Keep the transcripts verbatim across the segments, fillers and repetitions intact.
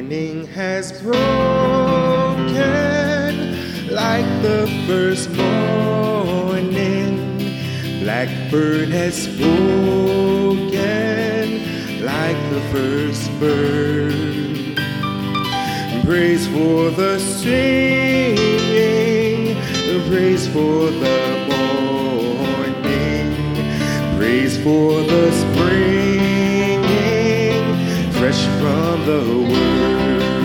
Evening has broken like the first morning. Blackbird has spoken like the first bird. Praise for the singing, praise for the morning, praise for the springing, fresh from the word.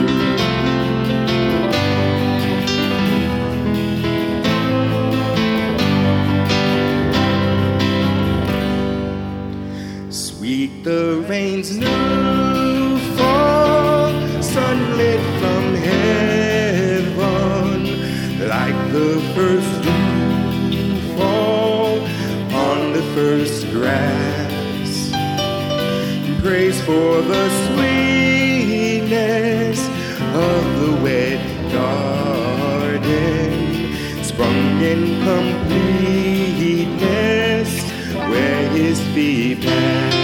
Sweet the rain's new fall, sunlit from heaven, like the first dew fall on the first grass. Praise for the sweetness of the wet garden, sprung in completeness where his feet pass.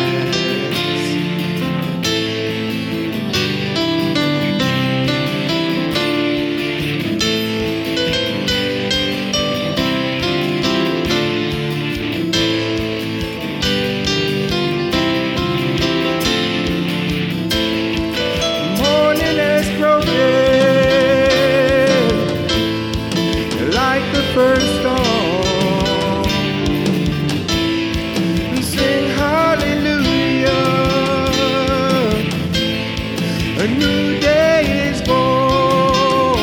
First dawn, sing hallelujah, a new day is born.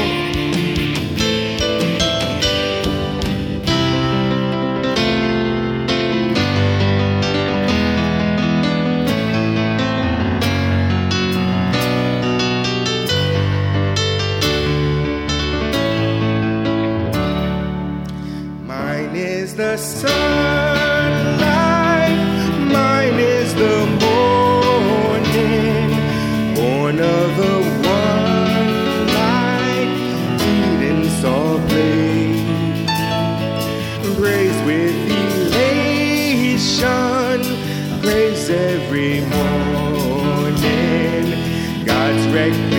Mine is the sunlight, mine is the morning, born of the one light, Eden softly. Praise with elation, praise every morning, God's recognition.